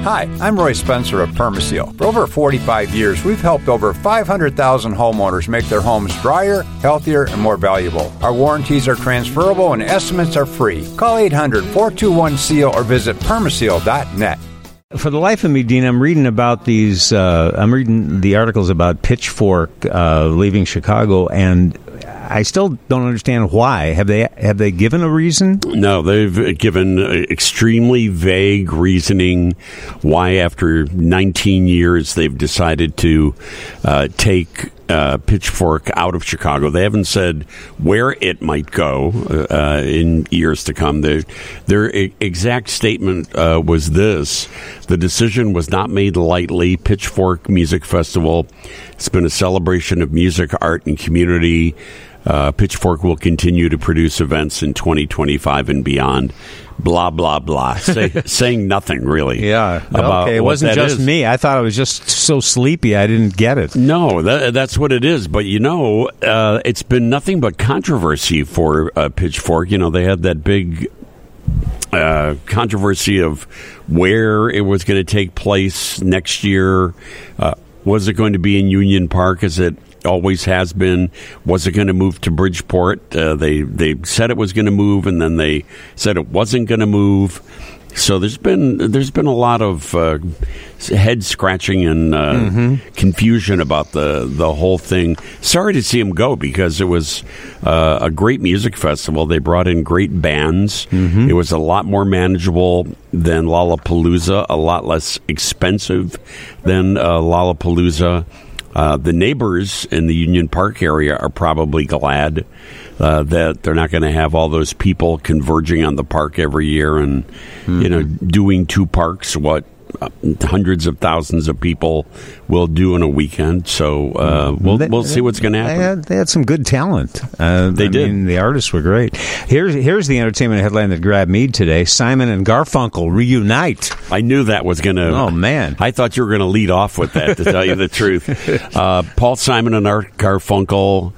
Hi, I'm Roy Spencer of Permaseal. For over 45 years, we've helped over 500,000 homeowners make their homes drier, healthier, and more valuable. Our warranties are transferable and estimates are free. Call 800-421-SEAL or visit permaseal.net. For the life of me, Dean, I'm reading about these. I'm reading the articles about Pitchfork leaving Chicago, and I still don't understand why. Have they given a reason? No, they've given extremely vague reasoning why, after 19 years, they've decided to take Pitchfork out of Chicago. They haven't said where it might go in years to come. Their exact statement was this: the decision was not made lightly. Pitchfork Music Festival has been a celebration of music, art, and community. Pitchfork will continue to produce events in 2025 and beyond. Blah, blah, blah. Saying nothing, really. Yeah. About okay, it wasn't just me. I thought I was just so sleepy I didn't get it. No, that's what it is. But, it's been nothing but controversy for Pitchfork. They had that big controversy of where it was going to take place next year. Was it going to be in Union Park, as it always has been? Was it going to move to Bridgeport? They said it was going to move, and then they said it wasn't going to move. So there's been a lot of head scratching and confusion about the whole thing. Sorry to see him go, because it was a great music festival. They brought in great bands. It was a lot more manageable than Lollapalooza, a lot less expensive than Lollapalooza. The neighbors in the Union Park area are probably glad that they're not going to have all those people converging on the park every year and, doing two parks, what hundreds of thousands of people will do in a weekend. So we'll see what's going to happen. They had some good talent. They did. The artists were great. Here's the entertainment headline that grabbed me today. Simon and Garfunkel reunite. I knew that was going to... Oh, man. I thought you were going to lead off with that, to tell you the truth. Paul Simon and Art Garfunkel...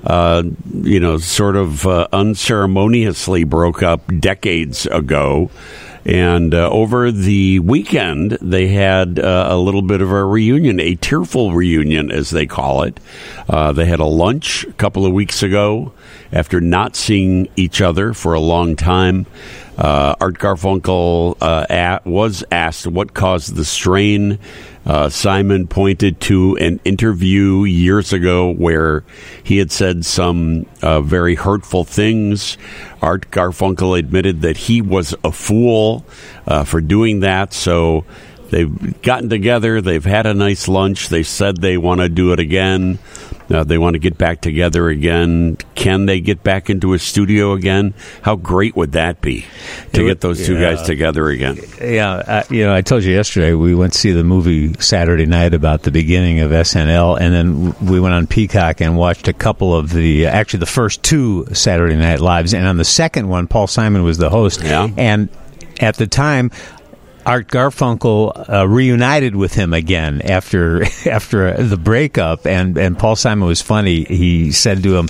sort of unceremoniously broke up decades ago. And over the weekend, they had a little bit of a reunion, a tearful reunion, as they call it. They had a lunch a couple of weeks ago after not seeing each other for a long time. Art Garfunkel was asked what caused the strain. Simon pointed to an interview years ago where he had said some very hurtful things. Art Garfunkel admitted that he was a fool for doing that. So they've gotten together. They've had a nice lunch. They said they want to do it again. They want to get back together again. Can they get back into a studio again? How great would that be to get those two guys together again? Yeah, I told you yesterday we went to see the movie Saturday night about the beginning of SNL, and then we went on Peacock and watched a couple of the first two Saturday Night Lives, and on the second one, Paul Simon was the host. Yeah. And at the time, Art Garfunkel reunited with him again after the breakup, and Paul Simon was funny. He said to him,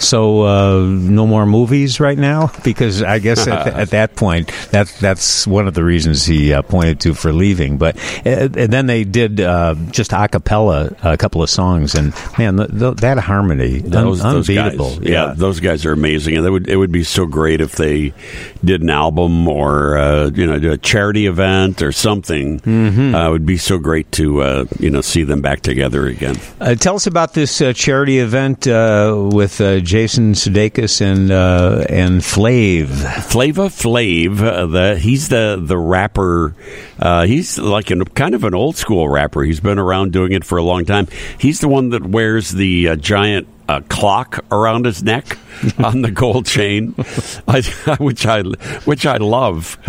"So no more movies right now?" Because I guess at that point, that's one of the reasons he pointed to for leaving. But and then they did just a cappella a couple of songs, and man, that harmony, unbeatable. Those guys, those guys are amazing, and it would be so great if they did an album or a charity event or something. It would be so great to see them back together again. Tell us about this charity event with Jason Sudeikis and Flava Flav. He's the rapper. He's like kind of an old school rapper. He's been around doing it for a long time. He's the one that wears the giant clock around his neck on the gold chain, which I love.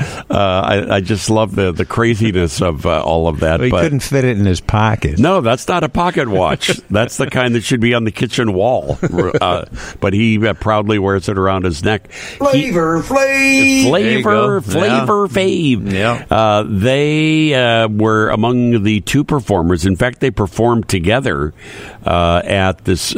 I just love the craziness of all of that. Well, he couldn't fit it in his pocket. No, that's not a pocket watch. That's the kind that should be on the kitchen wall. But he proudly wears it around his neck. Flavor Flav. Yeah. They were among the two performers. In fact, they performed together at this benefit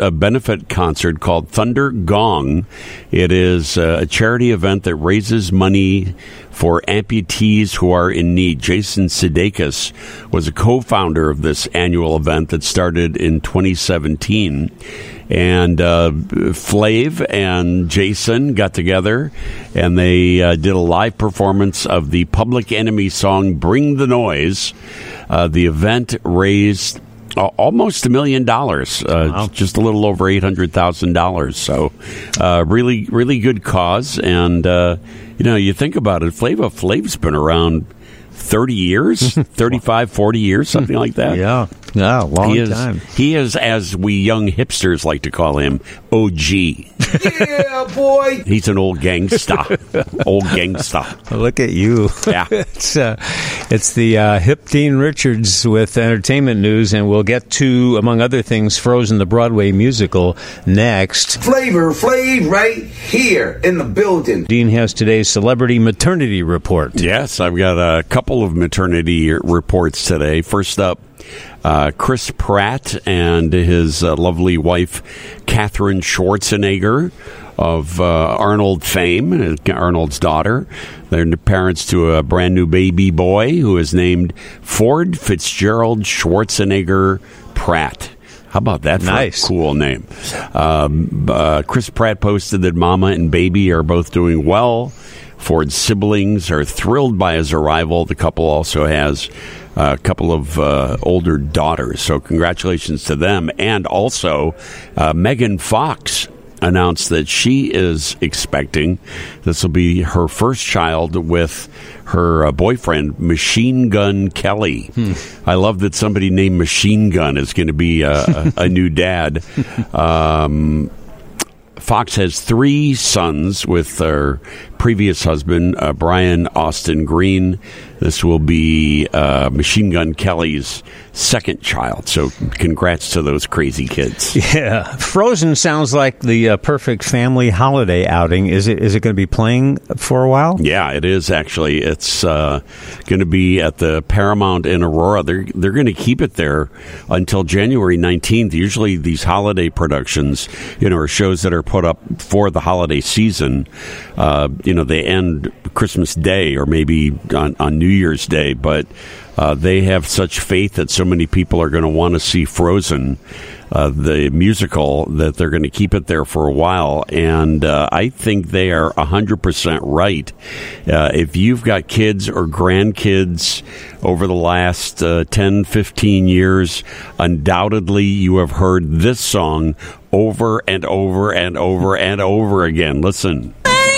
benefit concert called Thunder Gong. It is a charity event that raises money for amputees who are in need. Jason Sudeikis was a co-founder of this annual event that started in 2017. And Flav and Jason got together, and they did a live performance of the Public Enemy song "Bring the Noise." The event raised almost $1 million, wow. Just a little over $800,000. So, really, really good cause. And you think about it, Flav's been around 30 years, 35, 40 years, something like that. Yeah, long time. He is, as we young hipsters like to call him, OG. Yeah, boy. He's an old gangsta. Look at you. Yeah. It's the hip Dean Richards with entertainment news, and we'll get to, among other things, Frozen, the Broadway musical, next. Flavor Flav right here in the building. Dean has today's celebrity maternity report. Yes, I've got a couple of maternity reports today. First up, Chris Pratt and his lovely wife, Katherine Schwarzenegger, of Arnold fame, Arnold's daughter. They're the parents to a brand new baby boy who is named Ford Fitzgerald Schwarzenegger Pratt. How about that? Nice. For a cool name. Chris Pratt posted that Mama and baby are both doing well. Ford's siblings are thrilled by his arrival. The couple also has a couple of older daughters, so congratulations to them. And also, Megan Fox announced that she is expecting, this will be her first child with her boyfriend, Machine Gun Kelly. I love that somebody named Machine Gun is going to be a new dad. Fox has 3 sons with her previous husband, Brian Austin Green. This will be Machine Gun Kelly's second child. So congrats to those crazy kids. Yeah. Frozen sounds like the perfect family holiday outing. Is it going to be playing for a while? Yeah, it is actually. It's going to be at the Paramount in Aurora. They're going to keep it there until January 19th. Usually these holiday productions, are shows that are put up for the holiday season. They end Christmas Day or maybe on New Year's Day, but they have such faith that so many people are going to want to see Frozen, the musical, that they're going to keep it there for a while. And I think they are 100% right. If you've got kids or grandkids over the last 10, 15 years, undoubtedly you have heard this song over and over and over and over again. Listen.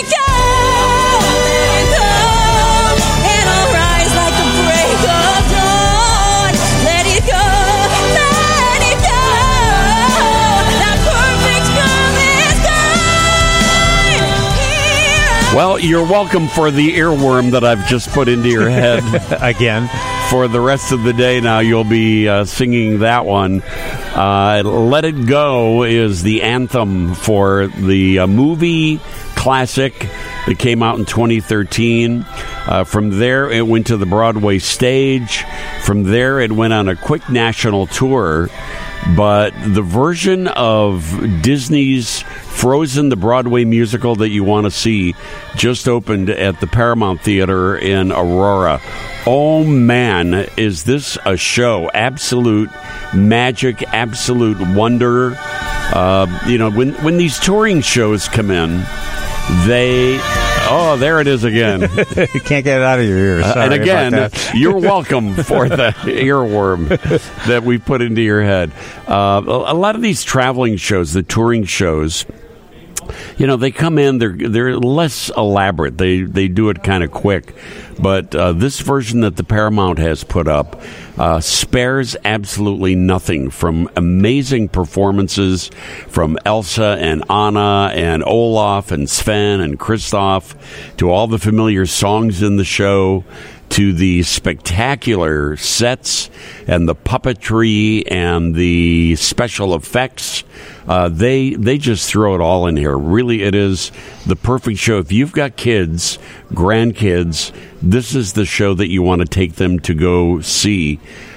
Well, you're welcome for the earworm that I've just put into your head. Again. For the rest of the day now, you'll be singing that one. Let It Go is the anthem for the movie classic that came out in 2013. From there, it went to the Broadway stage. From there, it went on a quick national tour. But the version of Disney's Frozen, the Broadway musical that you want to see, just opened at the Paramount Theater in Aurora. Oh, man, is this a show. Absolute magic, absolute wonder. When these touring shows come in, they... Oh, there it is again. You can't get it out of your ears. And again, you're welcome for the earworm that we put into your head. A lot of these traveling shows, the touring shows, they come in, they're less elaborate. They do it kind of quick. But this version that the Paramount has put up spares absolutely nothing, from amazing performances from Elsa and Anna and Olaf and Sven and Kristoff, to all the familiar songs in the show, to the spectacular sets and the puppetry and the special effects. They just throw it all in here. Really, it is the perfect show. If you've got kids, grandkids, this is the show that you want to take them to go see.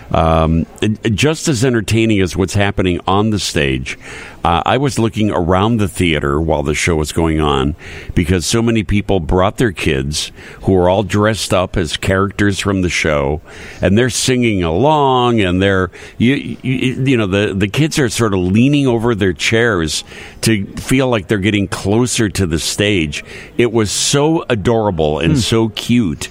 Just as entertaining as what's happening on the stage, I was looking around the theater while the show was going on because so many people brought their kids who were all dressed up as characters from the show, and they're singing along, and they're the kids are sort of leaning over their chairs to feel like they're getting closer to the stage. It was so adorable and so cute.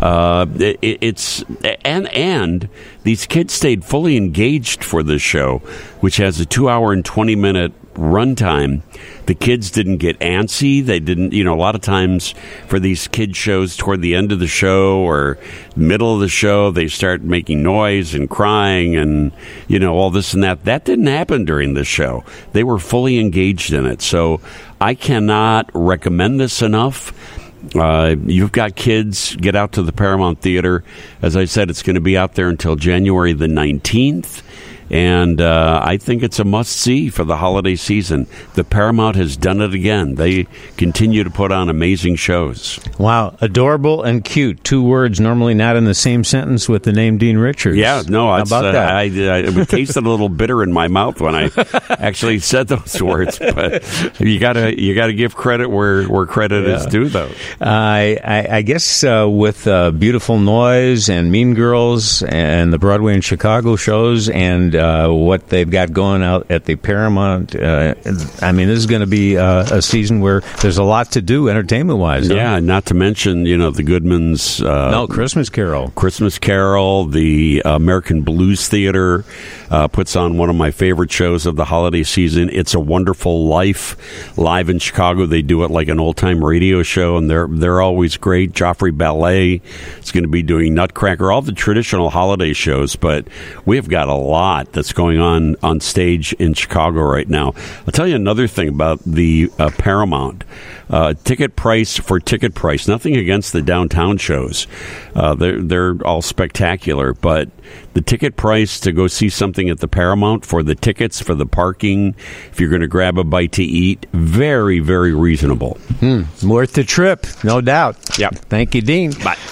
And these kids stayed fully engaged for this show, which has a 2-hour and 20-minute runtime. The kids didn't get antsy. They didn't, a lot of times for these kid shows toward the end of the show or middle of the show, they start making noise and crying and, all this and that. That didn't happen during this show. They were fully engaged in it. So I cannot recommend this enough. You've got kids, get out to the Paramount Theater. As I said, it's going to be out there until January the 19th. And I think it's a must-see for the holiday season. The Paramount has done it again. They continue to put on amazing shows. Wow. Adorable and cute. 2 words normally not in the same sentence with the name Dean Richards. Yeah, no. How about that? It tasted a little bitter in my mouth when I actually said those words. But you gotta give credit where credit is due, though. I guess with Beautiful Noise and Mean Girls and the Broadway and Chicago shows and what they've got going out at the Paramount. This is going to be a season where there's a lot to do entertainment-wise. Yeah, not to mention, the Goodmans. Christmas Carol. Christmas Carol. The American Blues Theater puts on one of my favorite shows of the holiday season. It's a Wonderful Life. Live in Chicago, they do it like an old-time radio show, and they're always great. Joffrey Ballet is going to be doing Nutcracker, all the traditional holiday shows, but we've got a lot that's going on stage in Chicago right now. I'll tell you another thing about the Paramount. Ticket price. Nothing against the downtown shows. They're all spectacular, but the ticket price to go see something at the Paramount for the tickets, for the parking, if you're going to grab a bite to eat, very, very reasonable. Worth the trip, no doubt. Yeah. Thank you, Dean. Bye.